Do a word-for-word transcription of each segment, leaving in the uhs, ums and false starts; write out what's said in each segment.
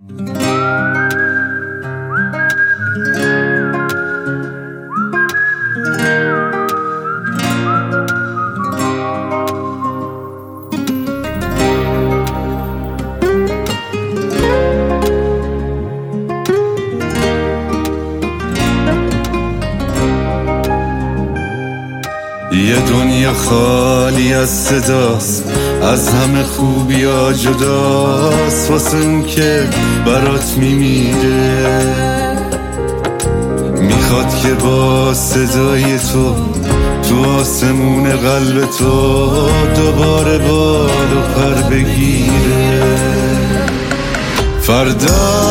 یه دنیا خالی از صداست، از همه خوبیا جداست، واسه اون که برات میمیره. میخواد که با صدای تو تو آسمون قلب تو دوباره بال و پر بگیره. فردا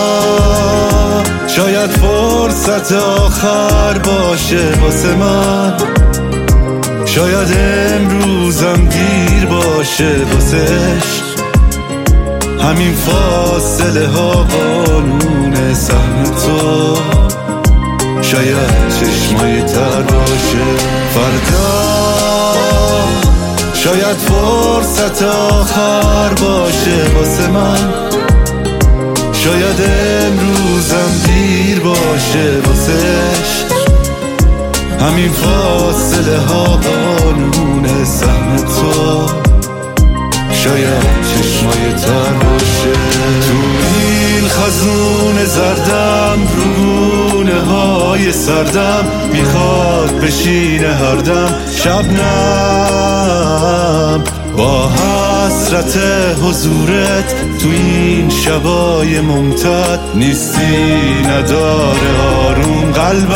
شاید فرصت آخر باشه واسه من، شاید امروزم دیر باشه واسش. همین فاصله ها قانون سهم تو، شاید چشمای تر باشه. فردا شاید فرصت آخر باشه واسه من، شاید امروزم دیر باشه واسش. همین فاصله ها قانون سهم تو، شاید چشمای تر باشه. تو این خزون زردم رونه های سردم، میخواد بشینه هر دم شبنم. با حسرت حضورت تو این شبای ممتد، نیستی نداره آروم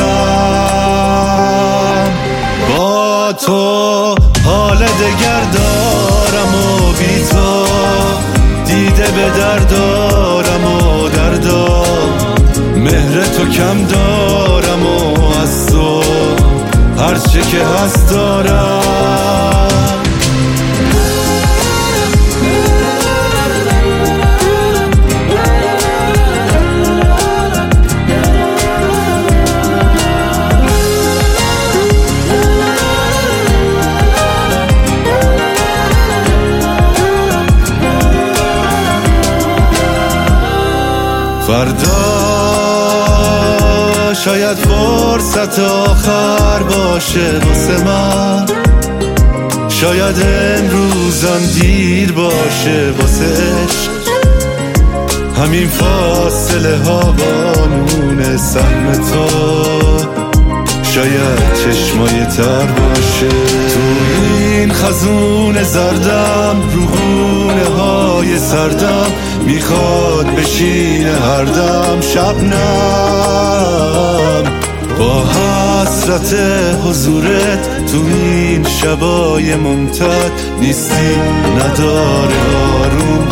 قلبم. با تو حال دگر دارم و بی تو دیده به در دارم و دردا. مهر تو کم دارم و از تو هرچه که هست دارم. فردا شاید فرصت آخر باشه واسه من، شاید امروزم دیر باشه واسش. همین فاصله ها قانون سهم تو، شاید چشمای تر باشه. تو این خزون زردم روحونه های سردم، میخواد بشینه هر دم شبنم. با حسرت حضورت تو این شبای ممتد، نیستی نداره آروم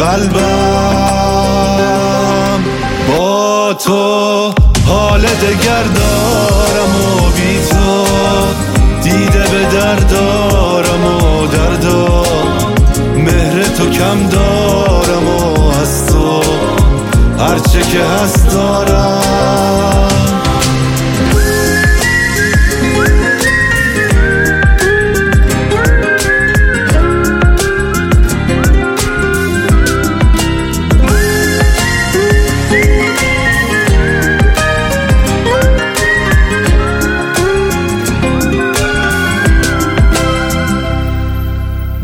قلبم. با تو حال دگر دارم و بی تو دیده به در دارم و دردا. مهر تو کم دارم و از تو هرچه که هست دارم.